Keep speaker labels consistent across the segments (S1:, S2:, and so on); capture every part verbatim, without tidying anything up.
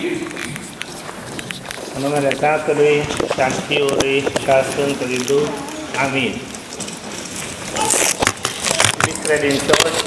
S1: În numele Tatălui și al Fiului și al Sfântului Duh. Amin. Iubiți credincioși,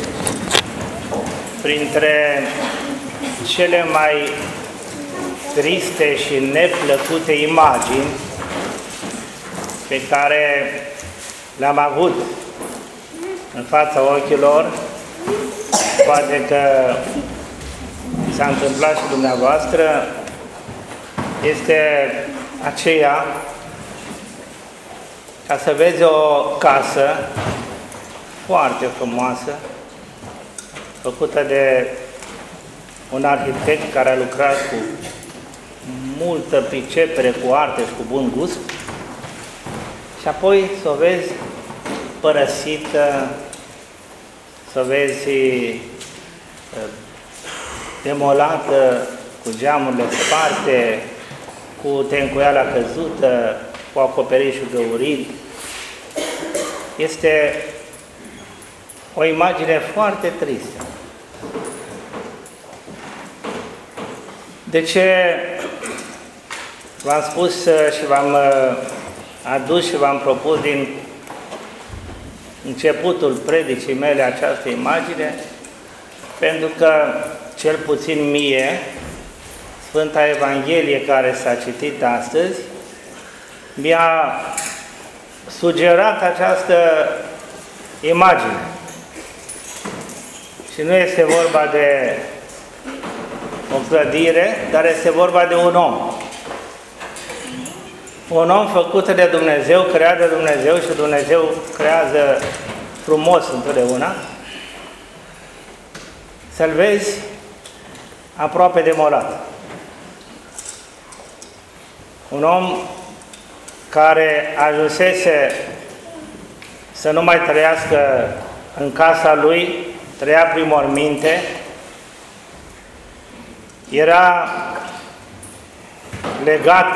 S1: printre cele mai triste și neplăcute imagini pe care le-am avut în fața ochilor, poate că s-a întâmplat și dumneavoastră, este aceea ca să vezi o casă foarte frumoasă, făcută de un arhitect care a lucrat cu multă pricepere, cu arte și cu bun gust, și apoi să o vezi părăsită, să o vezi demolată, cu geamurile sparte, cu tencuiala căzută, cu acoperișul găurit. Este o imagine foarte tristă. De ce v-am spus și v-am adus și v-am propus din începutul predicii mele această imagine? Pentru că, cel puțin mie, Sfânta Evanghelie care s-a citit astăzi mi-a sugerat această imagine. Și nu este vorba de o clădire, dar este vorba de un om. Un om făcut de Dumnezeu, creat de Dumnezeu, și Dumnezeu creează frumos întotdeauna. Să-l vezi aproape demolat. Un om care ajunsese să nu mai trăiască în casa lui, trăia prin morminte, era legat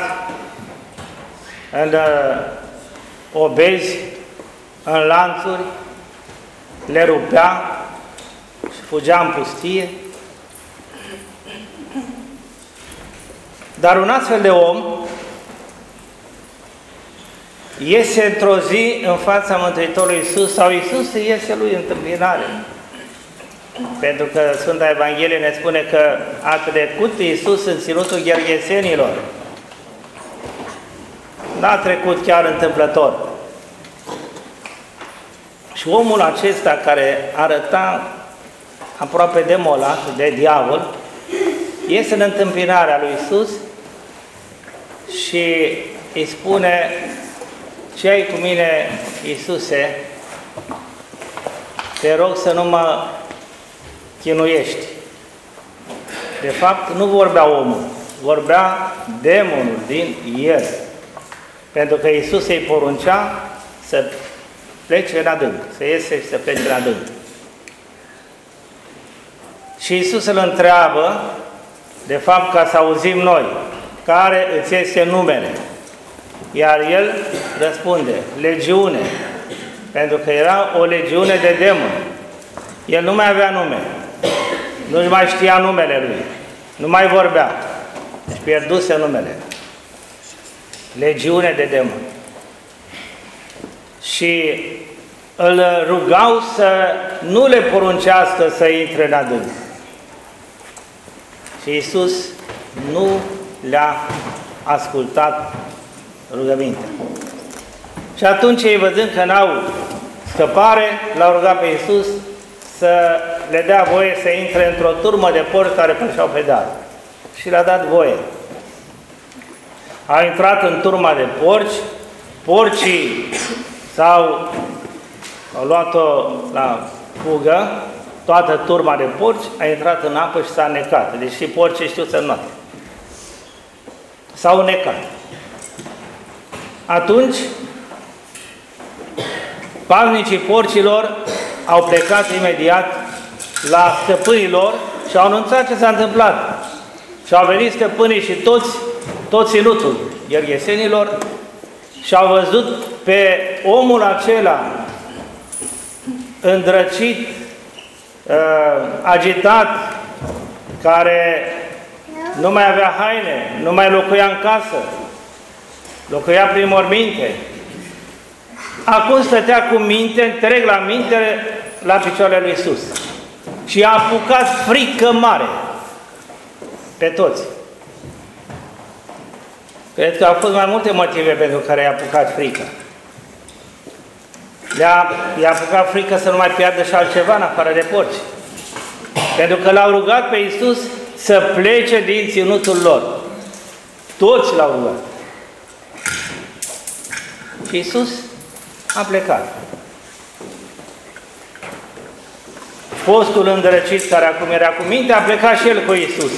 S1: în obezi, în lanțuri, le rupea și fugea în pustie. Dar un astfel de om iese într-o zi în fața Mântuitorului Iisus, sau Iisus iese lui în întâmpinare. Pentru că Sfânta Evanghelie ne spune că a trecut Iisus în ținutul Gherghesenilor. N-a trecut chiar întâmplător. Și omul acesta, care arăta aproape demolat de diavol, iese în întâmpinarea lui Iisus și îi spune: ce ai cu mine, Iisuse? Te rog să nu mă chinuiești. De fapt, nu vorbea omul, vorbea demonul din el. Pentru că Iisus îi poruncea să plece în adânc, să iese și să plece în adânc. Și Iisus îl întreabă, de fapt, ca să auzim noi, care îți este numele? Iar el răspunde: legiune, pentru că era o legiune de demoni. El nu mai avea nume, nu-și mai știa numele lui, nu mai vorbea, își pierduse numele. Legiune de demoni. Și îl rugau să nu le poruncească să intre în adânc. Și Iisus nu le-a ascultat rugămintea. Și atunci, ei văzând că n-au scăpare, l-au rugat pe Iisus să le dea voie să intre într-o turmă de porci care pășeau pe deal. Și le-a dat voie. A intrat în turma de porci, porcii s-au au luat-o la fugă, toată turma de porci a intrat în apă și s-a necat, deși porcii știu să înoate. S-au necat. Atunci, paznicii porcilor au plecat imediat la stăpânii lor și au anunțat ce s-a întâmplat. Și au venit stăpânii și toți, toți ținutul Gherghesenilor și au văzut pe omul acela îndrăcit, uh, agitat, care nu mai avea haine, nu mai locuia în casă, locuia prin morminte. Acum stătea cu minte, întreg la minte, la picioarele lui Iisus. Și a apucat frică mare pe toți. Cred că au fost mai multe motive pentru care i-a apucat frică. Le-a, i-a apucat frică să nu mai piardă și altceva în afară de porci. Pentru că l-au rugat pe Iisus să plece din ținutul lor. Toți l-au rugat. Și Iisus a plecat. Fostul îndrăcit care acum era cu minte a plecat și el cu Iisus.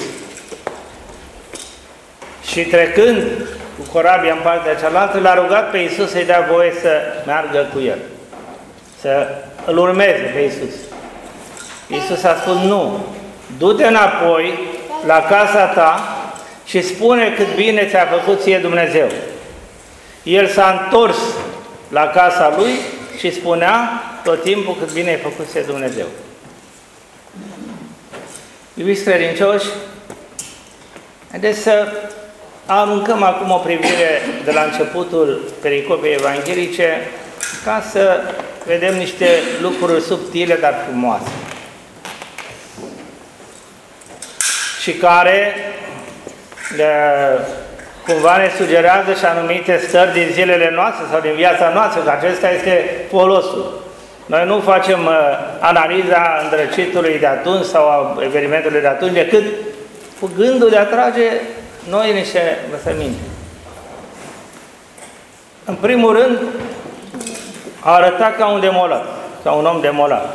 S1: Și trecând cu corabia în partea cealaltă, l-a rugat pe Iisus să-i dea voie să meargă cu el. Să îl urmeze pe Iisus. Iisus a spus, nu, du-te înapoi la casa ta și spune cât bine ți-a făcut ție Dumnezeu. El s-a întors la casa lui și spunea tot timpul cât bine ai făcut ție Dumnezeu. Iubiți credincioși, haideți să aruncăm acum o privire de la începutul pericopei evanghelice ca să vedem niște lucruri subtile, dar frumoase. Și care de, cumva ne sugerează și anumite stări din zilele noastre sau din viața noastră, că acesta este folosul. Noi nu facem uh, analiza îndrăcitului de atunci sau a evenimentului de atunci, decât cu gândul de a trage noi niște învățăminte. În primul rând, a arătat ca un demolat, ca un om demolat.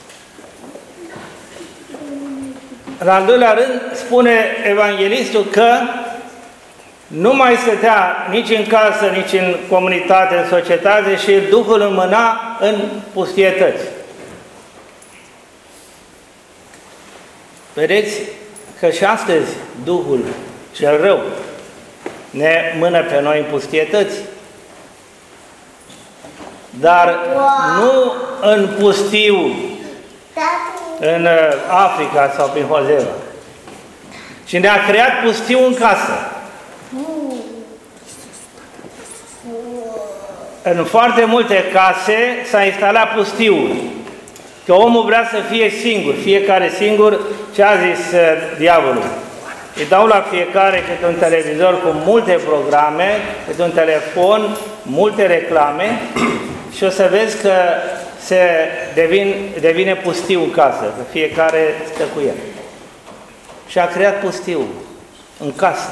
S1: În al doilea rând, spune evanghelistul că nu mai stătea nici în casă, nici în comunitate, în societate și Duhul îl mâna în pustietăți. Vedeți că și astăzi Duhul cel rău ne mână pe noi în pustietăți, dar nu în pustiu, în Africa sau prin Hozeva. Și ne-a creat pustiu în casă. În foarte multe case s-a instalat pustiul. Că omul vrea să fie singur, fiecare singur, ce a zis uh, diavolul. Îi dau la fiecare câte un televizor cu multe programe, câte un telefon, multe reclame și o să vezi că se devin, devine pustiu în casă, că fiecare stă cu el. Și a creat pustiul în casă.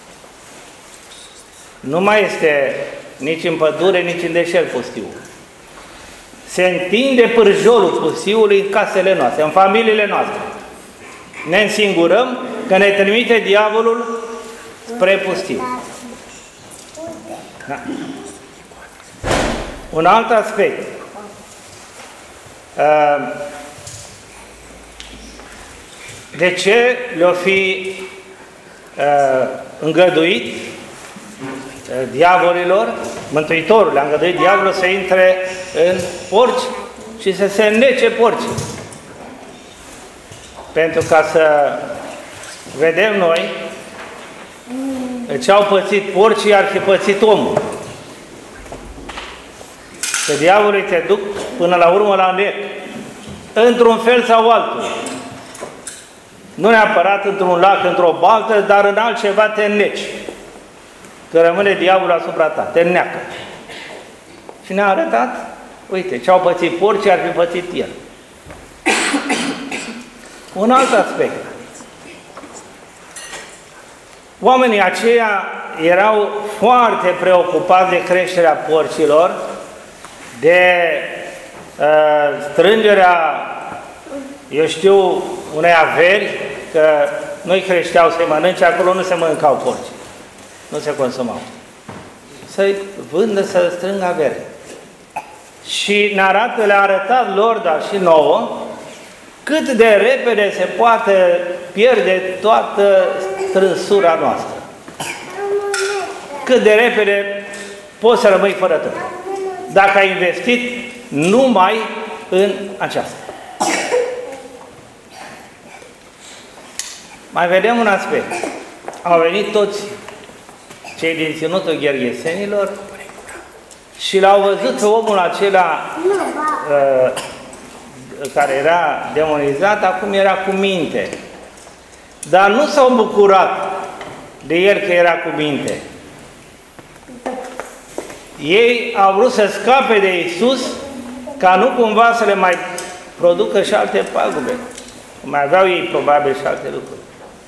S1: Nu mai este nici în pădure, nici în deșert pustiul. Se întinde pârjolul pustiului în casele noastre, în familiile noastre. Ne însingurăm că ne trimite diavolul spre pustiu. Da. Un alt aspect. De ce le-o fi îngăduit diavolilor, Mântuitorul le-a îngăduit diavolul să intre în porci și să se înnece porcii. Pentru ca să vedem noi ce au pățit porcii, ar fi pățit omul. Că diavolul te duc până la urmă la înnec, într-un fel sau altul. Nu neapărat într-un lac, într-o baltă, dar în altceva te înneci. Că rămâne diavolul asupra ta, te înneacă. Și ne-a arătat, uite, ce au pățit porcii, ar fi pățit el. Un alt aspect. Oamenii aceia erau foarte preocupați de creșterea porcilor, de uh, strângerea, eu știu, unei averi, că nu-i creșteau să-i mănânce, acolo nu se mâncau porci. Nu se consumau. Să-i vândă, să strângă avere. Și ne arată, le-a arătat lor, dar și nouă, cât de repede se poate pierde toată strânsura noastră. Cât de repede poți să rămâi fără tot. Dacă ai investit numai în aceasta. Mai vedem un aspect. au venit toți cei din ținutul Gherghesenilor și l-au văzut pe omul acela uh, care era demonizat, acum era cu minte. Dar nu s-au bucurat de el că era cu minte. Ei au vrut să scape de Iisus ca nu cumva să le mai producă și alte pagube. Mai aveau ei probabil și alte lucruri.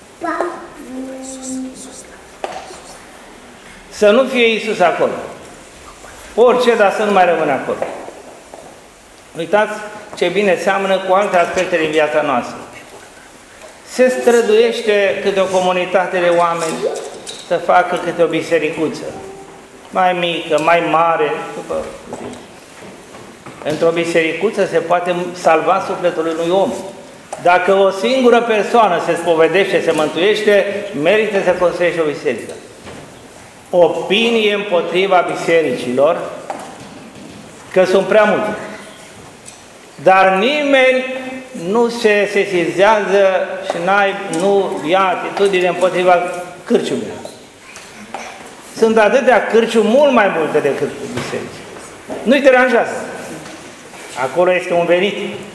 S1: Să nu fie Iisus acolo. Orice, dar să nu mai rămână acolo. Uitați ce bine seamănă cu alte aspecte din viața noastră. Se străduiește câte o comunitate de oameni să facă câte o bisericuță. Mai mică, mai mare. După... Într-o bisericuță se poate salva sufletul unui om. Dacă o singură persoană se spovedește, se mântuiește, merită să construiești o biserică. Opinie împotriva bisericilor, că sunt prea multe. Dar nimeni nu se sesizează și n-ai, nu ia atitudine împotriva cârciumilor. Sunt atâtea cârciumi mult mai multe decât biserici. Nu-i deranjează. Acolo este un venit.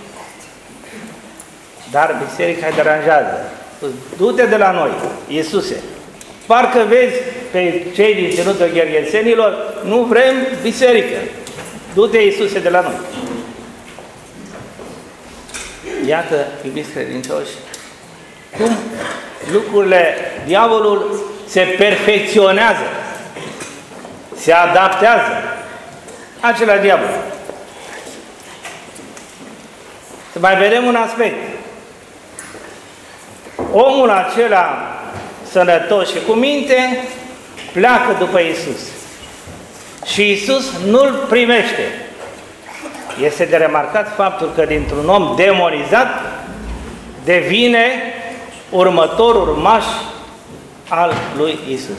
S1: Dar biserica îi deranjează. Du-te de la noi, Iisuse. Parcă vezi pe cei din ținutul Gherghesenilor, nu vrem biserică. Du-te, Iisuse, de la noi. Iată, iubiți credincioși, cum lucrurile, diavolul se perfecționează, se adaptează. Acela diavol. Să mai vedem un aspect. Omul acela sănătos și cu minte pleacă după Iisus. Și Iisus nu-l primește. Este de remarcat faptul că dintr-un om demonizat devine următorul urmaș al lui Iisus.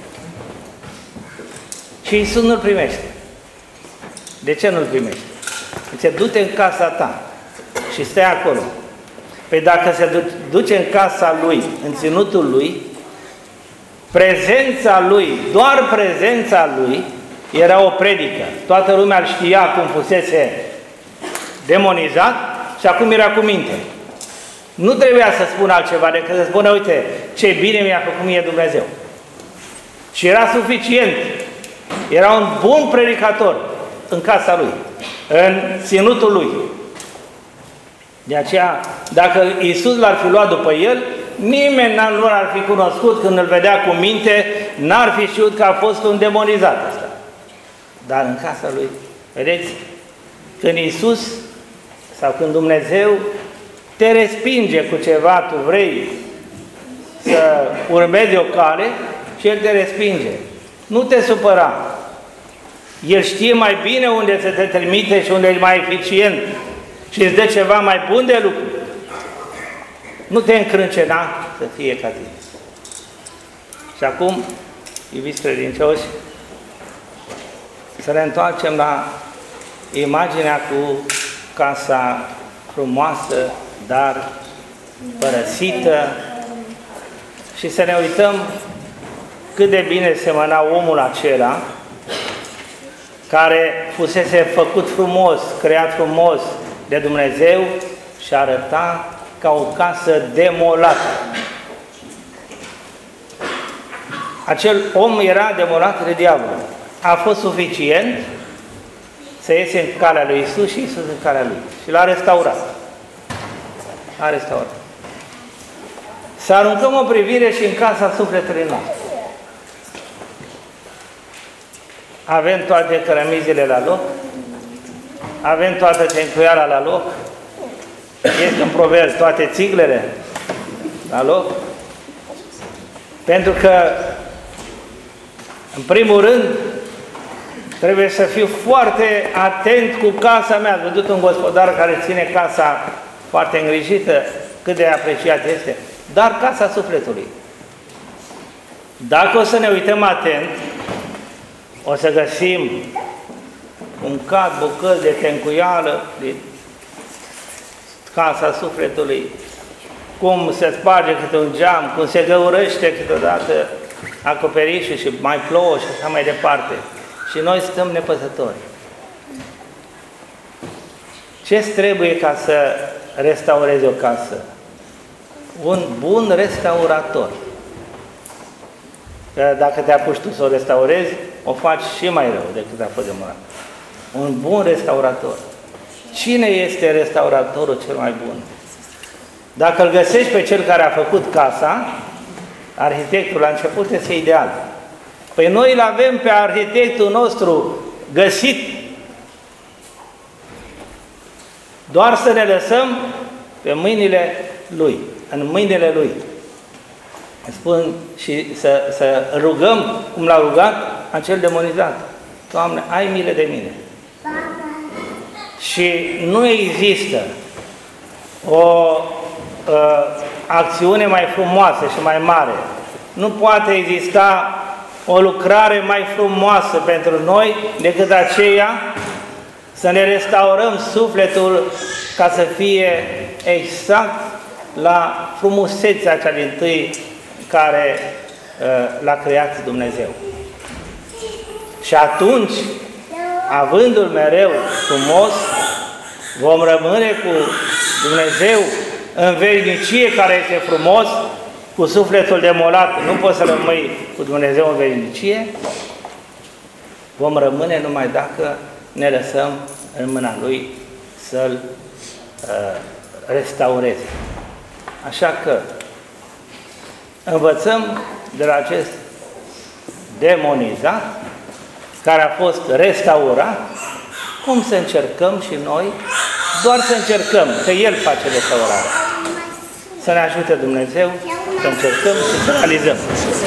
S1: Și Iisus nu-l primește. De ce nu-l primește? Zice, du-te în casa ta și stai acolo. Păi dacă se duce în casa lui, în ținutul lui, prezența lui, doar prezența lui, era o predică. Toată lumea îl știa cum fusese demonizat și acum era cu minte. Nu trebuia să spună altceva decât să spună, uite, ce bine mi-a făcut mie Dumnezeu. Și era suficient. Era un bun predicator în casa lui, în ținutul lui. De aceea, dacă Iisus l-ar fi luat după el, nimeni nu l-ar fi cunoscut când îl vedea cu minte, n-ar fi știut că a fost un demonizat ăsta. Dar în casa lui, vedeți, când Iisus sau când Dumnezeu te respinge cu ceva, tu vrei să urmezi o cale și El te respinge. Nu te supăra. El știe mai bine unde să te trimite și unde e mai eficient și îți dă ceva mai bun de lucru. Nu te încrâncena să fie ca tine. Și acum, iubiți credincioși, să ne întoarcem la imaginea cu casa frumoasă, dar părăsită și să ne uităm cât de bine semăna omul acela care fusese făcut frumos, creat frumos de Dumnezeu și arăta ca o casă demolată. Acel om era demolat de diavol. A fost suficient să iese în calea lui Iisus și Iisus în calea lui. Și l-a restaurat. A restaurat. Să aruncăm o privire și în casa sufletului nostru. Avem toate cărămizile la loc, avem toată tencuiala la loc, este în proverb toate țiglele la loc, pentru că, în primul rând, trebuie să fiu foarte atent cu casa mea. Ați văzut un gospodar care ține casa foarte îngrijită, cât de apreciat este, dar casa sufletului. Dacă o să ne uităm atent, o să găsim un cad, bucăți de tencuială, de casa sufletului, cum se sparge câte un geam, cum se găurăște câteodată acoperișul și mai plouă și așa mai departe. Și noi stăm nepăsători. Ce trebuie ca să restaurezi o casă? Un bun restaurator. Că dacă te apuci tu să o restaurezi, o faci și mai rău decât a fost de mână. Un bun restaurator. Cine este restauratorul cel mai bun? Dacă îl găsești pe cel care a făcut casa, arhitectul la început este ideal. Păi noi îl avem pe arhitectul nostru găsit. Doar să ne lăsăm pe mâinile lui, în mâinile lui. Spun și să, să rugăm, cum l-a rugat acel demonizat. Doamne, ai milă de mine. Și nu există o uh, acțiune mai frumoasă și mai mare. Nu poate exista o lucrare mai frumoasă pentru noi decât aceea să ne restaurăm sufletul ca să fie exact la frumusețea cea dintâi care uh, l-a creat Dumnezeu. Și atunci, avându-l mereu frumos, vom rămâne cu Dumnezeu în veșnicie, care este frumos, cu sufletul demolat, nu poți să rămâi cu Dumnezeu în veșnicie, vom rămâne numai dacă ne lăsăm în mâna Lui să-L uh, restaureze. Așa că învățăm de la acest demonizat, care a fost restaurat, cum să încercăm și noi, doar să încercăm, că El face restaurarea. Să ne ajute Dumnezeu să încercăm și să realizăm.